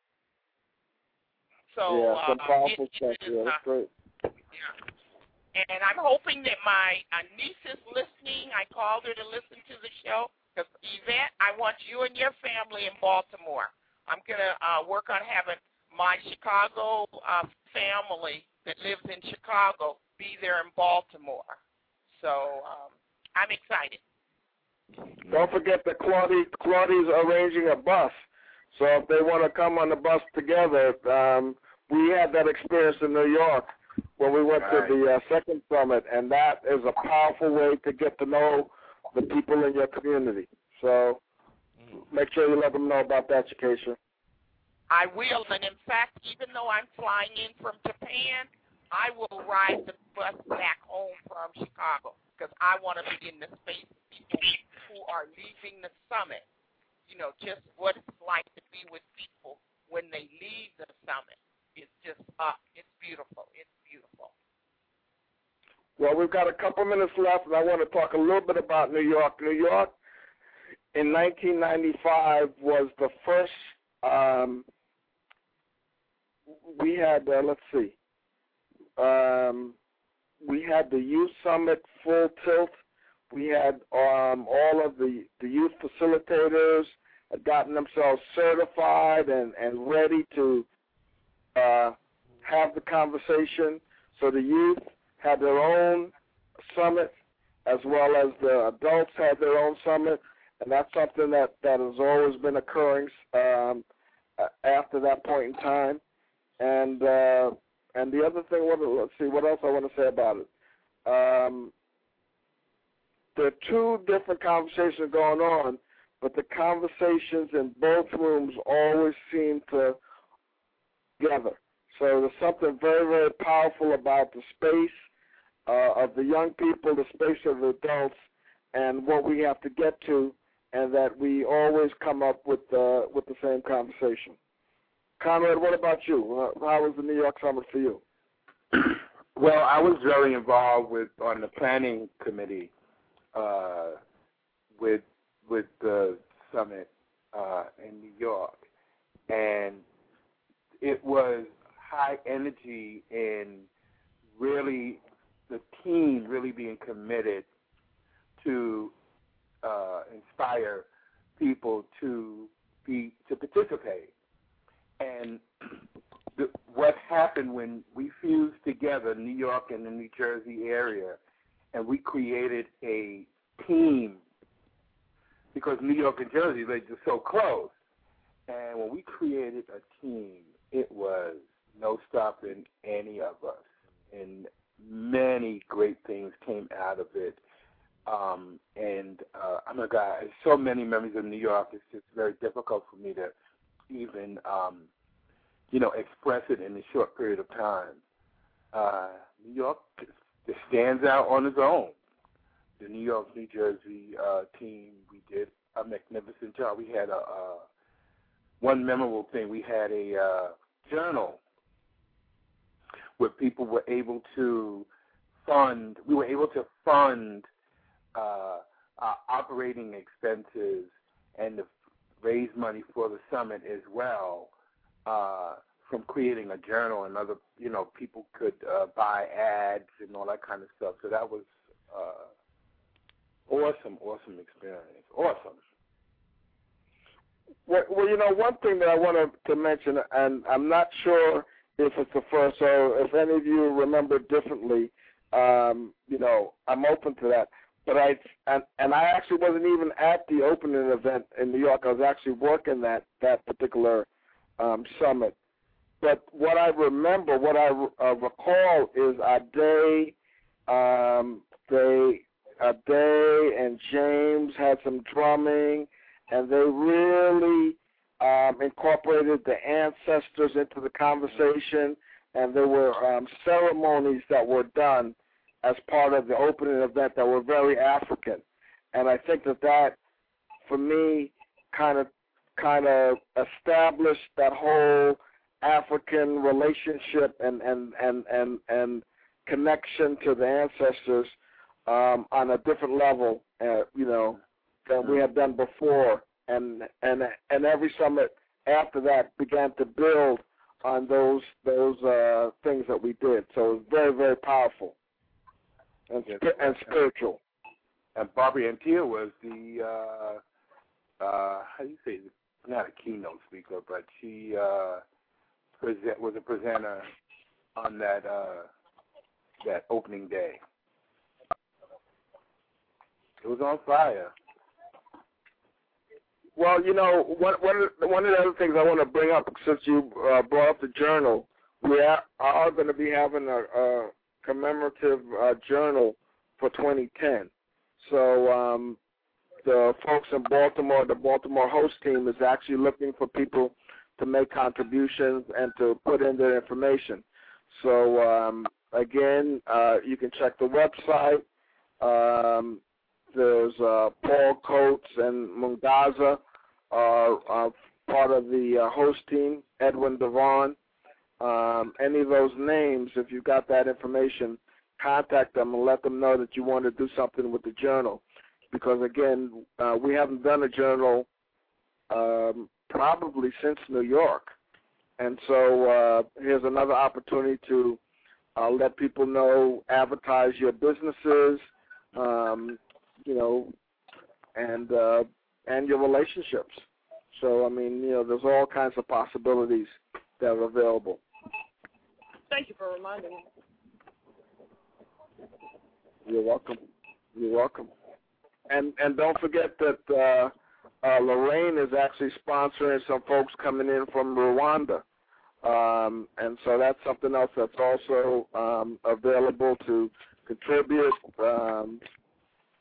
So, yeah, some uh, powerful it, stuff. it is, Yeah, that's uh, great. yeah. And I'm hoping that my uh, niece is listening. I called her to listen to the show. Because, Yvette, I want you and your family in Baltimore. I'm going to uh, work on having my Chicago uh, family that lives in Chicago be there in Baltimore. So um, I'm excited. Don't forget that Claudie, Claudie's arranging a bus. So if they want to come on the bus together, um, we had that experience in New York when we went right. to the uh, second summit, and that is a powerful way to get to know the people in your community. So make sure you let them know about that, Shakesha. I will, and in fact, even though I'm flying in from Japan, I will ride the bus back home from Chicago because I want to be in the space of people who are leaving the summit. You know, just what it's like to be with people when they leave the summit. It's just, uh, it's beautiful. It's beautiful. Well, we've got a couple minutes left, and I want to talk a little bit about New York. New York in nineteen ninety-five was the first, um, we had, uh, let's see, um, we had the Youth Summit full tilt. We had um, all of the, the youth facilitators had gotten themselves certified and, and ready to uh, have the conversation. So the youth had their own summit as well as the adults had their own summit, and that's something that, that has always been occurring um, after that point in time. And uh, and the other thing, what, let's see, what else I want to say about it. Um, there are two different conversations going on, but the conversations in both rooms always seem to together. So there's something very, very powerful about the space uh, of the young people, the space of the adults, and what we have to get to, and that we always come up with uh, with the same conversation. Conrad, what about you? How was the New York Summit for you? Well, I was very involved with on the planning committee uh, with with the summit uh, in New York, and it was high energy and really the team really being committed to uh, inspire people to be to participate. And the, what happened when we fused together New York and the New Jersey area, and we created a team, because New York and Jersey, they're just so close. And when we created a team, it was no stopping any of us. And many great things came out of it. Um, and, uh, oh my God, so many memories of New York. It's just very difficult for me to even, um, you know, express it in a short period of time. Uh, New York just stands out on its own. The New York, New Jersey uh, team, we did a magnificent job. We had a, a one memorable thing. We had a uh, journal where people were able to fund. We were able to fund uh, our operating expenses and to raise money for the summit as well. Uh, from creating a journal, and other, you know, people could uh, buy ads and all that kind of stuff. So that was uh, awesome, awesome experience. Awesome. Well, well, you know, one thing that I wanted to mention, and I'm not sure if it's the first, so if any of you remember differently, um, you know, I'm open to that. But I and, and I actually wasn't even at the opening event in New York. I was actually working that that particular um, summit. But what I remember, what I uh, recall is Ade, um, they, Ade and James had some drumming, and they really um, incorporated the ancestors into the conversation, and there were um, ceremonies that were done as part of the opening event that were very African. And I think that that, for me, kind of kind of established that whole African relationship and, and, and, and, and connection to the ancestors um, on a different level, uh, you know, than we had done before. And, and, and every summit after that began to build on those those uh, things that we did. So it was very, very powerful and, yes, and spiritual. And Barbara Antia was the, uh, uh, how do you say, not a keynote speaker, but she uh, present, was a presenter on that uh, that opening day. It was on fire. Well, you know, one, one, of the, one of the other things I want to bring up, since you uh, brought up the journal, we are, are going to be having a, a commemorative uh, journal for twenty ten. So um, the folks in Baltimore, the Baltimore host team, is actually looking for people to make contributions and to put in their information. So, um, again, uh, you can check the website. Um, there's uh, Paul Coates and Mungaza are, are part of the uh, host team, Edwin Devon. Um, any of those names, if you've got that information, contact them and let them know that you want to do something with the journal. Because, again, uh, we haven't done a journal um, probably since New York. And so uh, here's another opportunity to uh, let people know, advertise your businesses, um, you know, and uh, and your relationships. So, I mean, you know, there's all kinds of possibilities that are available. Thank you for reminding me. You're welcome. You're welcome. And and don't forget that uh, uh, Lorraine is actually sponsoring some folks coming in from Rwanda. Um, and so that's something else that's also um, available to contribute. Um,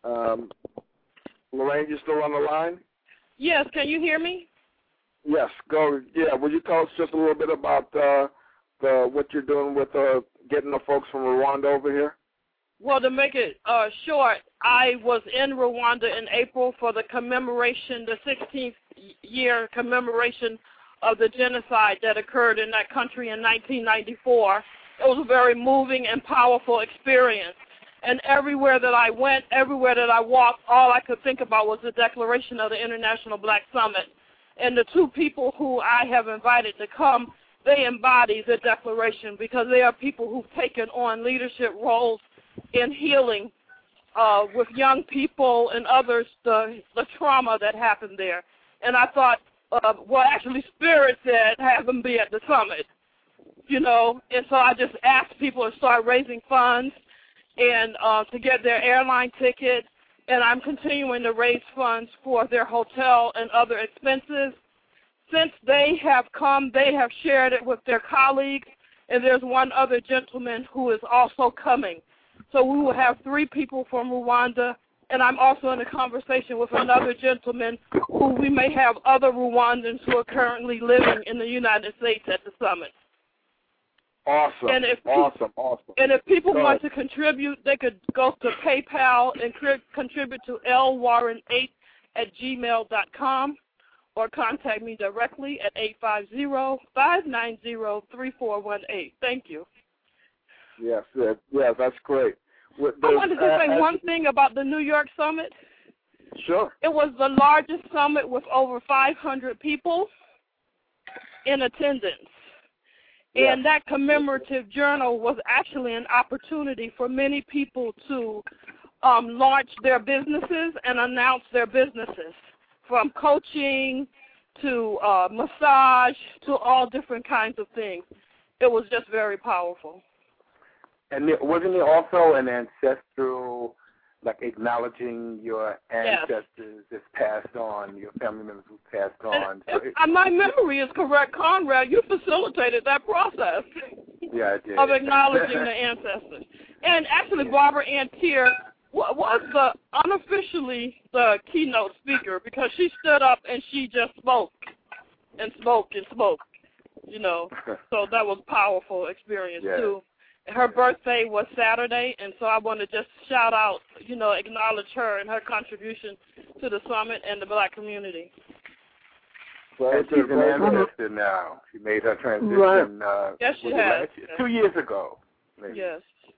Um, Lorraine, you still on the line? Yes, can you hear me? Yes, go. Yeah, will you tell us just a little bit about uh, the what you're doing with uh, getting the folks from Rwanda over here? Well, to make it uh, short, I was in Rwanda in April for the commemoration, the sixteenth year commemoration of the genocide that occurred in that country in nineteen ninety-four. It was a very moving and powerful experience. And everywhere that I went, everywhere that I walked, all I could think about was the declaration of the International Black Summit. And the two people who I have invited to come, they embody the declaration because they are people who've taken on leadership roles in healing uh, with young people and others, the, the trauma that happened there. And I thought, uh, well, actually, Spirit said, have them be at the summit, you know. And so I just asked people to start raising funds and uh, to get their airline ticket. And I'm continuing to raise funds for their hotel and other expenses. Since they have come, they have shared it with their colleagues, and there's one other gentleman who is also coming. So we will have three people from Rwanda, and I'm also in a conversation with another gentleman who we may have other Rwandans who are currently living in the United States at the summit. Awesome, and if awesome, awesome. And if people Go want ahead. to contribute, they could go to PayPal and cri- contribute to l warren eight at gmail dot com or contact me directly at eight five zero, five nine zero, three four one eight. Thank you. Yes, yes, yeah, that's great. With I the- wanted to uh, say as- one thing about the New York Summit. Sure. It was the largest summit with over five hundred people in attendance. Yes. And that commemorative journal was actually an opportunity for many people to um, launch their businesses and announce their businesses, from coaching to uh, massage to all different kinds of things. It was just very powerful. And there, wasn't there also an ancestral, like acknowledging your ancestors Yes. that's passed on, your family members who passed on? And So if uh, my memory is correct, Conrad, you facilitated that process yeah, I did. of acknowledging the ancestors. And actually, Barbara Ann Tier was the unofficially the keynote speaker because she stood up and she just spoke and spoke and spoke, you know. So that was a powerful experience, yes. too. Her birthday was Saturday, and so I want to just shout out, you know, acknowledge her and her contribution to the summit and the black community. And she's an ancestor now. She made her transition. Right. Uh, Yes, she was it has. last year? Two years ago. Maybe. Yes.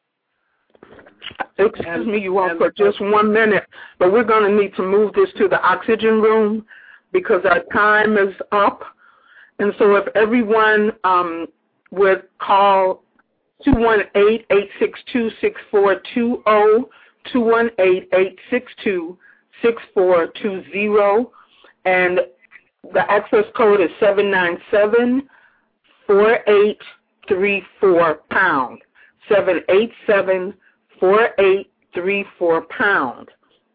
Excuse me, you all, for just one minute, but we're going to need to move this to the oxygen room because our time is up. And so if everyone um, would call two one eight, eight six two, six four two zero, two one eight, eight six two, six four two zero, and the access code is seven nine seven, four eight three four pound, seven eight seven, four eight three four pound.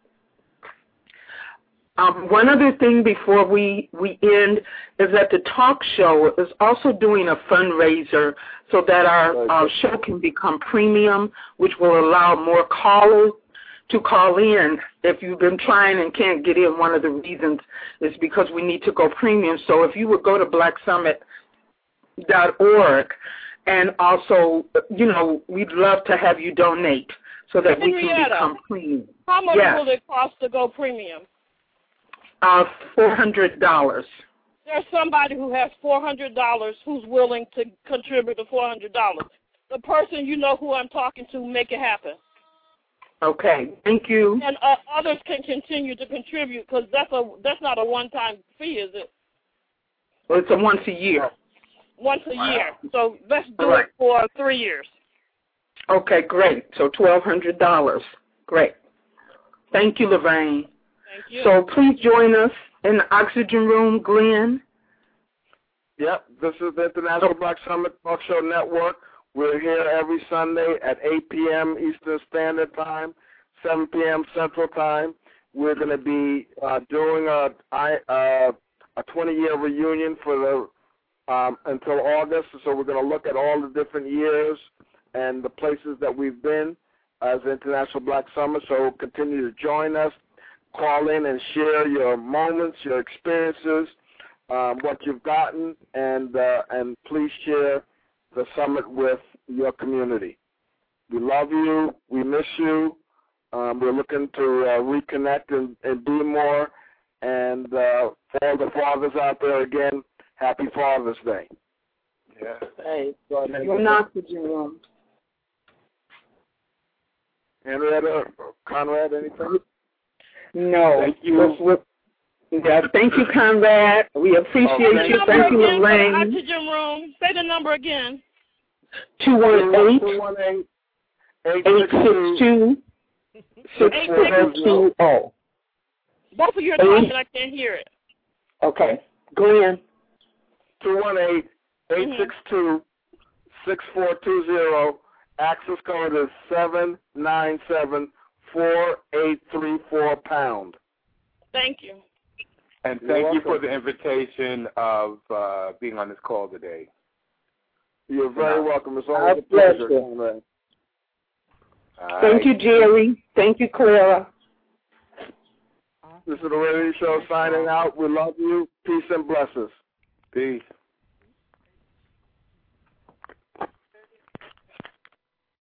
Um, one other thing before we, we end is that the talk show is also doing a fundraiser so that our, our show can become premium, which will allow more callers to call in. If you've been trying and can't get in, one of the reasons is because we need to go premium. So if you would go to black summit dot org, and also, you know, we'd love to have you donate so that we can Henrietta, become premium. How much Yes. will it cost to go premium? Uh, four hundred dollars. There's somebody who has four hundred dollars who's willing to contribute the four hundred dollars. The person, you know who I'm talking to, make it happen. Okay, thank you. And uh, others can continue to contribute because that's a that's not a one-time fee, is it? Well, it's a once a year. Once a Wow. year. So let's do Right. it for three years. Okay, great. So twelve hundred dollars. Great. Thank you, Lorraine. Thank you. So please join us in the oxygen room, Glenn. Yep, this is the International Black Summit Talk Show Network. We're here every Sunday at eight p.m. Eastern Standard Time, seven p.m. Central Time. We're going to be uh, doing a uh, a twenty-year reunion for the um, until August. So we're going to look at all the different years and the places that we've been, as International Black Summit. So continue to join us. Call in and share your moments, your experiences, um, what you've gotten, and uh, and please share the summit with your community. We love you. We miss you. Um, we're looking to uh, reconnect and, and do more. And uh, for all the fathers out there, again, happy Father's Day. Yeah. Hey, you're not the room. Henrietta, Conrad, anything? No. Thank you. Yeah, thank you, Conrad. We appreciate okay. you. Thank you, Lorraine. Oxygen room. Say the number again. two one eight, eight six two, six four two zero. Both of you are talking, I can't hear it. Okay. Go in. two one eight, eight six two, six four two zero. Access code is seven nine seven, four eight three four pound. Thank you. And You're thank welcome. you for the invitation of uh, being on this call today. You're very Yeah. welcome. It's Our always a pleasure. pleasure. Conrad. All Thank right. you, Jerry. Thank you, Clara. This is the radio show signing out. We love you. Peace and blessings. Peace.